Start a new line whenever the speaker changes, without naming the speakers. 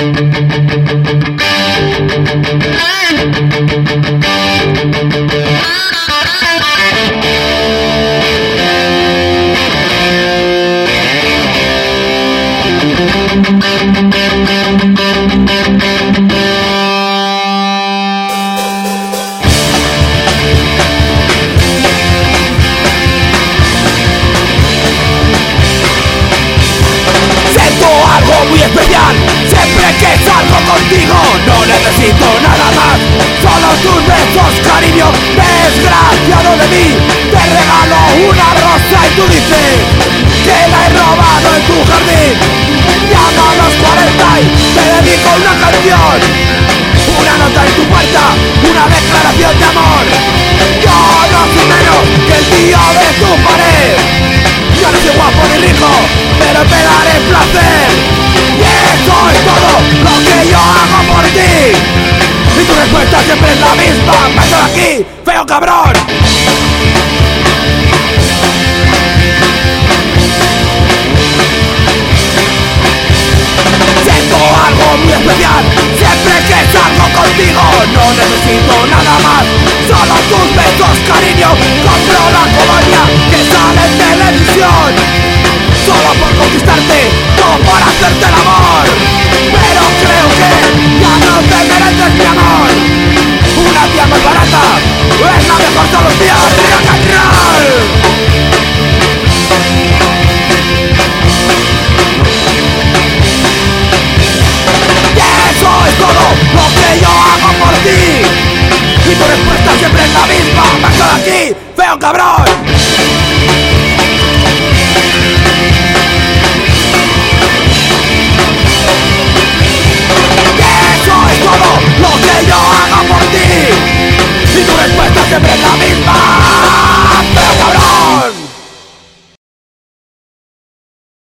Muy especial, siempre que salgo contigo no necesito nada más, solo tus besos, cariño, desgraciado de mí. Te regalo una rosa y tú dices que la he robado en tu jardín. Llamo a los 40 y te dedico una canción, una nota en tu puerta, una declaración de amor. Yo no soy menos que el tío de tu pared. Yo no soy guapo ni rico, pero te daré placer. Y eso es todo lo que yo hago por ti. Y tu respuesta siempre es la misma: vete de aquí, feo cabrón. Siento algo muy especial siempre que salgo contigo. No necesito nada más, solo tus besos, cariño. Compro la colonia que sale en televisión, solo por conquistarte, no por hacerte la